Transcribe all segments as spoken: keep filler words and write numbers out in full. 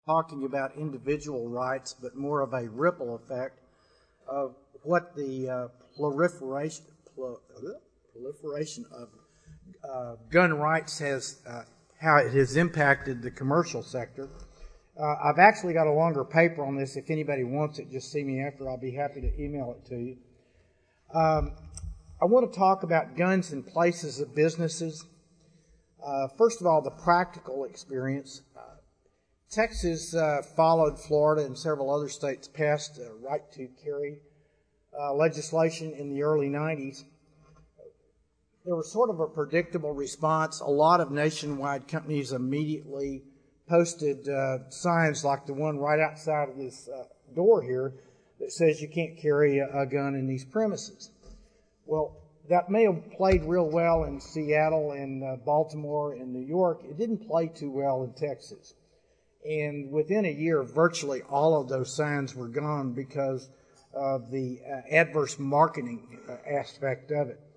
talking about individual rights, but more of a ripple effect of what the uh, proliferation, proliferation of uh, gun rights has, uh, how it has impacted the commercial sector. Uh, I've actually got a longer paper on this. If anybody wants it, just see me after. I'll be happy to email it to you. Um, I want to talk about guns in places of businesses. Uh, first of all, the practical experience. Uh, Texas uh, followed Florida and several other states passed uh, right to carry uh, legislation in the early nineties. There was sort of a predictable response. A lot of nationwide companies immediately posted uh, signs like the one right outside of this uh, door here that says you can't carry a, a gun in these premises. Well, that may have played real well in Seattle and uh, Baltimore and New York. It didn't play too well in Texas. And within a year, virtually all of those signs were gone because of the uh, adverse marketing uh, aspect of it.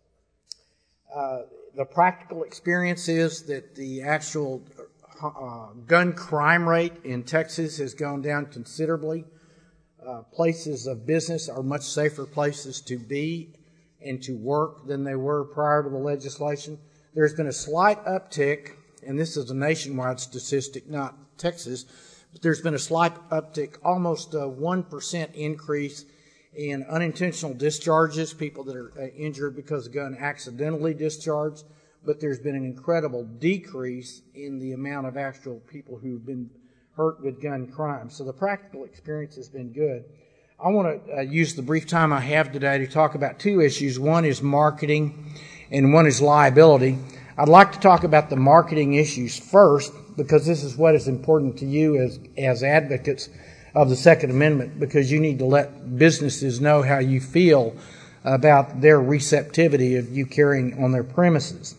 Uh, the practical experience is that the actual uh, gun crime rate in Texas has gone down considerably. Uh, places of business are much safer places to be and to work than they were prior to the legislation. There's been a slight uptick, and this is a nationwide statistic, not Texas, but there's been a slight uptick, almost a one percent increase in unintentional discharges, people that are uh, injured because a gun accidentally discharged, but there's been an incredible decrease in the amount of actual people who've been hurt with gun crime. So the practical experience has been good. I want to uh, use the brief time I have today to talk about two issues. One is marketing and one is liability. I'd like to talk about the marketing issues first because this is what is important to you as, as advocates of the Second Amendment, because you need to let businesses know how you feel about their receptivity of you carrying on their premises.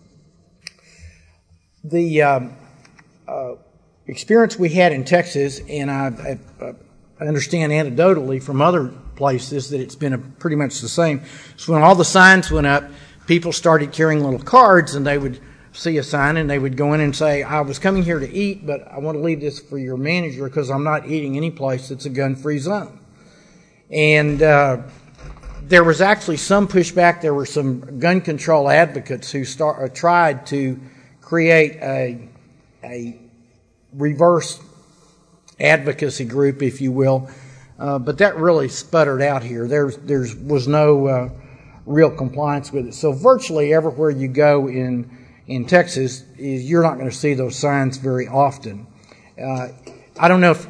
The um, uh, experience we had in Texas, and I, I, I understand anecdotally from other places that it's been a, pretty much the same. So when all the signs went up, people started carrying little cards, and they would see a sign, and they would go in and say, I was coming here to eat, but I want to leave this for your manager because I'm not eating any place that's a gun-free zone. And uh, there was actually some pushback. There were some gun control advocates who start, uh, tried to create a, a reverse advocacy group, if you will, uh, but that really sputtered out here. There there was no uh, real compliance with it. So virtually everywhere you go in in Texas, is you're not going to see those signs very often. Uh, I don't know if...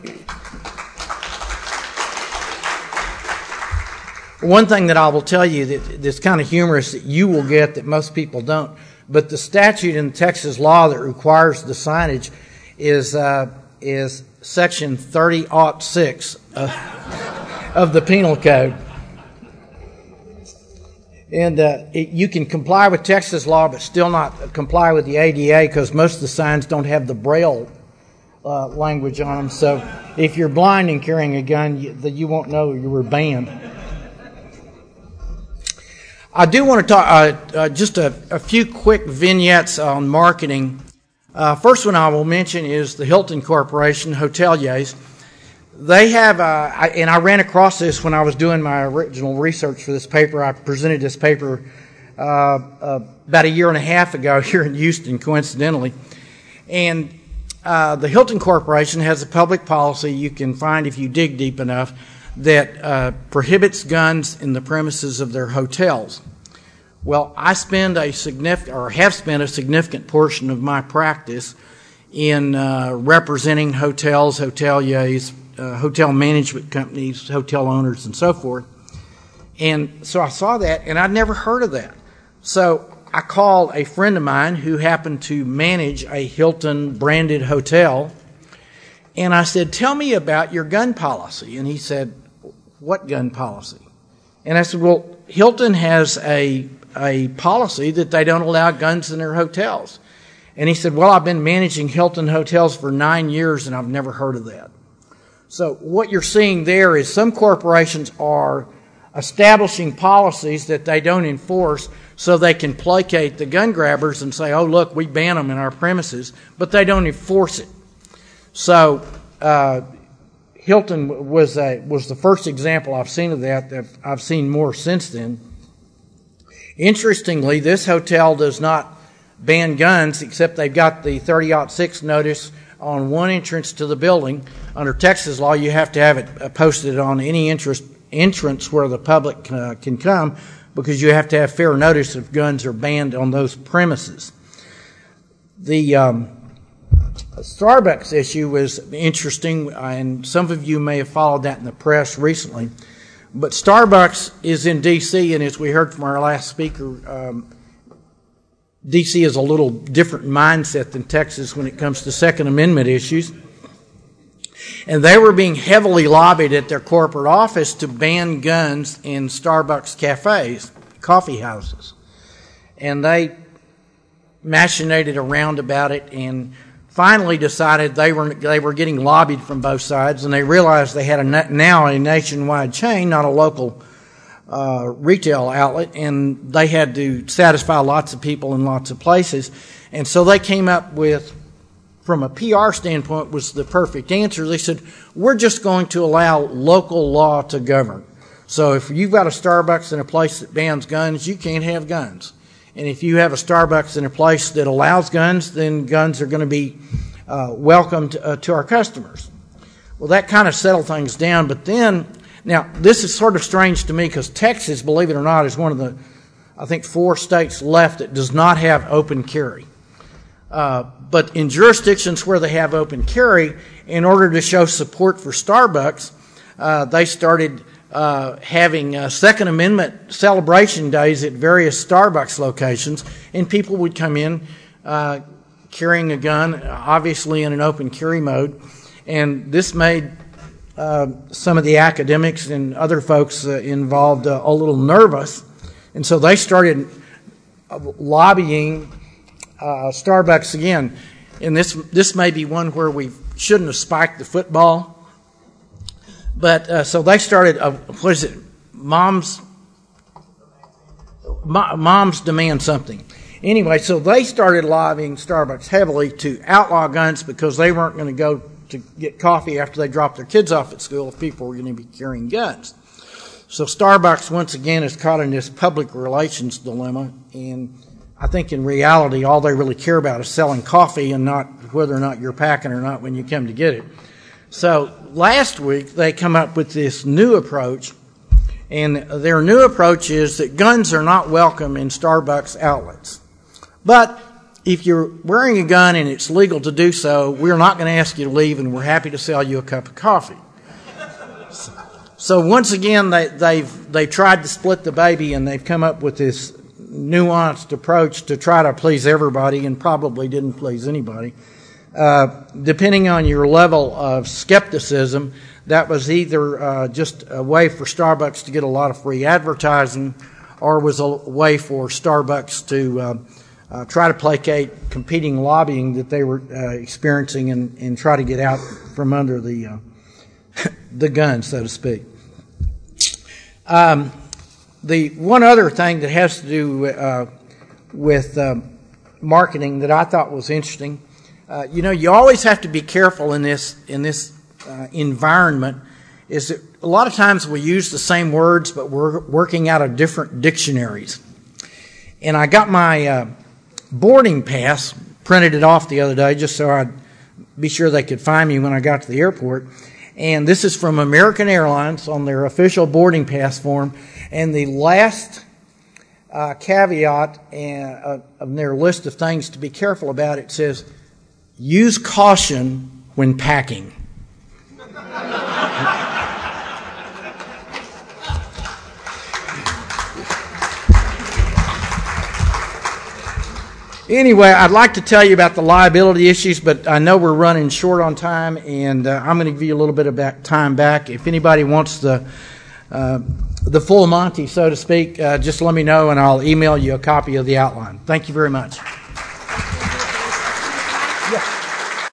One thing that I will tell you that that's kind of humorous that you will get that most people don't, but the statute in Texas law that requires the signage is uh, is Section thirty oh six of, of the Penal Code. And uh, it, you can comply with Texas law but still not comply with the A D A because most of the signs don't have the Braille uh, language on them. So if you're blind and carrying a gun, you, the, you won't know you were banned. I do want to talk uh, uh, just a, a few quick vignettes on marketing. Uh, first one I will mention is the Hilton Corporation, hoteliers. They have, uh, I, and I ran across this when I was doing my original research for this paper. I presented this paper uh, uh, about a year and a half ago here in Houston, coincidentally. And uh, the Hilton Corporation has a public policy you can find if you dig deep enough that uh, prohibits guns in the premises of their hotels. Well, I spend a significant, or have spent a significant portion of my practice in uh, representing hotels, hoteliers, uh, hotel management companies, hotel owners, and so forth. And so I saw that, and I'd never heard of that. So I called a friend of mine who happened to manage a Hilton-branded hotel, and I said, tell me about your gun policy. And he said, what gun policy? And I said, well, Hilton has a a policy that they don't allow guns in their hotels. And he said, well, I've been managing Hilton hotels for nine years and I've never heard of that. So what you're seeing there is some corporations are establishing policies that they don't enforce so they can placate the gun grabbers and say, oh, look, we ban them in our premises, but they don't enforce it. So uh, Hilton was a, was the first example I've seen of that. That I've seen more since then. Interestingly, this hotel does not ban guns, except they've got the thirty oh six notice on one entrance to the building. Under Texas law, you have to have it posted on any interest, entrance where the public uh, can come, because you have to have fair notice if guns are banned on those premises. The um, Starbucks issue was interesting, and some of you may have followed that in the press recently. But Starbucks is in D C, and as we heard from our last speaker, um, D C is a little different mindset than Texas when it comes to Second Amendment issues. And they were being heavily lobbied at their corporate office to ban guns in Starbucks cafes, coffee houses. And they machinated around about it and finally decided they were they were getting lobbied from both sides, and they realized they had a, now a nationwide chain, not a local uh, retail outlet, and they had to satisfy lots of people in lots of places. And so they came up with, from a P R standpoint, was the perfect answer. They said, we're just going to allow local law to govern. So if you've got a Starbucks in a place that bans guns, you can't have guns. And if you have a Starbucks in a place that allows guns, then guns are going to be uh, welcomed uh, to our customers. Well, that kind of settled things down. But then, now, this is sort of strange to me because Texas, believe it or not, is one of the, I think, four states left that does not have open carry. Uh, but in jurisdictions where they have open carry, in order to show support for Starbucks, uh, they started Uh, having uh, Second Amendment celebration days at various Starbucks locations, and people would come in uh, carrying a gun, obviously in an open carry mode, and this made uh, some of the academics and other folks uh, involved uh, a little nervous, and so they started lobbying uh, Starbucks again. And this this may be one where we shouldn't have spiked the football. But uh, so they started, uh, what is it, Moms, Mo- Moms Demand Something. Anyway, so they started lobbying Starbucks heavily to outlaw guns because they weren't going to go to get coffee after they dropped their kids off at school if people were going to be carrying guns. So Starbucks, once again, is caught in this public relations dilemma, and I think in reality all they really care about is selling coffee and not whether or not you're packing or not when you come to get it. So last week they come up with this new approach, and their new approach is that guns are not welcome in Starbucks outlets. But if you're wearing a gun and it's legal to do so, we're not going to ask you to leave, and we're happy to sell you a cup of coffee. So, so once again, they, they've they've tried to split the baby, and they've come up with this nuanced approach to try to please everybody, and probably didn't please anybody. Uh, depending on your level of skepticism, that was either uh, just a way for Starbucks to get a lot of free advertising, or was a way for Starbucks to uh, uh, try to placate competing lobbying that they were uh, experiencing and, and try to get out from under the uh, the gun, so to speak. Um, the one other thing that has to do uh, with uh, marketing that I thought was interesting. Uh, you know, you always have to be careful in this in this uh, environment, is that a lot of times we use the same words, but we're working out of different dictionaries. And I got my uh, boarding pass, printed it off the other day just so I'd be sure they could find me when I got to the airport. And this is from American Airlines on their official boarding pass form. And the last uh, caveat uh, of their list of things to be careful about, it says, use caution when packing. Anyway, I'd like to tell you about the liability issues, but I know we're running short on time, and uh, I'm going to give you a little bit of back, time back. If anybody wants the uh, the full Monty, so to speak, uh, just let me know, and I'll email you a copy of the outline. Thank you very much.